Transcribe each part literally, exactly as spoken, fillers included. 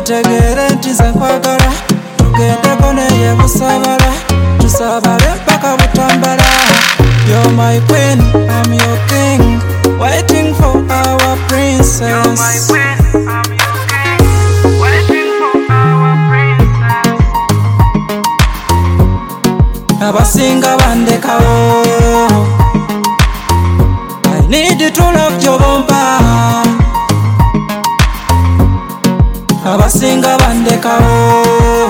bategere nti nze nkwagala tugendeko neye busabala tusabale mpaka butambala. You're my queen, I'm your king, waiting for our princess. You're my queen, I'm your king, waiting for our princess. Abasinga bandekawo, I need to love your bumper. Abasinga bandekawo,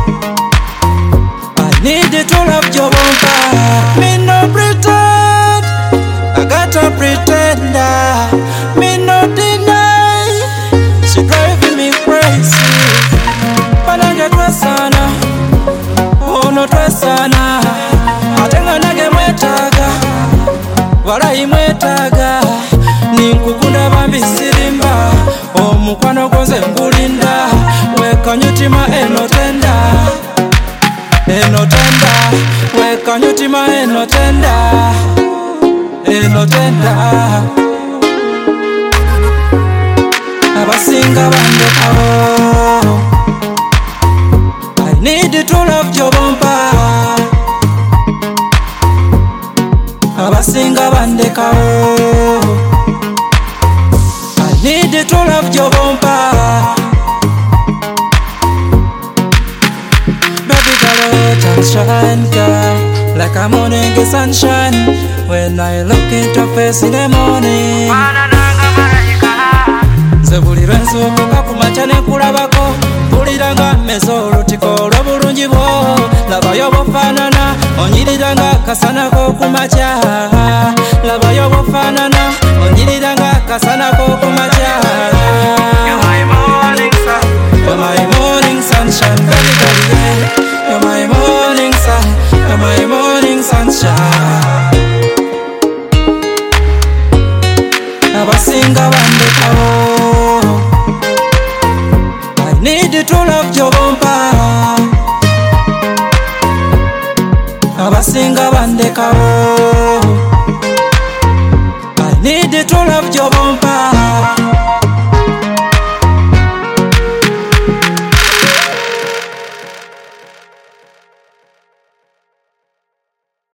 I need to love your bumper. Me no pretend, I gotta pretender. Me no deny, she driving me crazy. Pananga twasana, oh no twasana. Atenga nage mwetaga, walayi mwetaga. Ninkukunda bambi sirimba, omukwano gonze ngulinda. Wekanyutima eno tenda, eno tenda. Wekanyutima eno tenda, eno tenda. Abasinga bandekawo, I need to love your bumper. Abasinga bandekawo, I need to love your bumper. Baby girl, out and shine, girl, like a morning sunshine. When I look into your face in the morning, nze buli lwenzuukuka ku makya ne kulabako, mpulira nga mmeza olutiko olw'obulungi bwo. Labayo bw'ofaanana, onyirira nga akasana k'oku makya. Labayo bw'ofaanana, onyirira nga akasana k'oku makya. You're my morning sun, You're my morning sunshine, baby girl, yeah. You're my morning sun, you're my morning sunshine. Abasinga bandekawo, I need to love your bumper. Abasinga bandekawo, I need to love your bumper.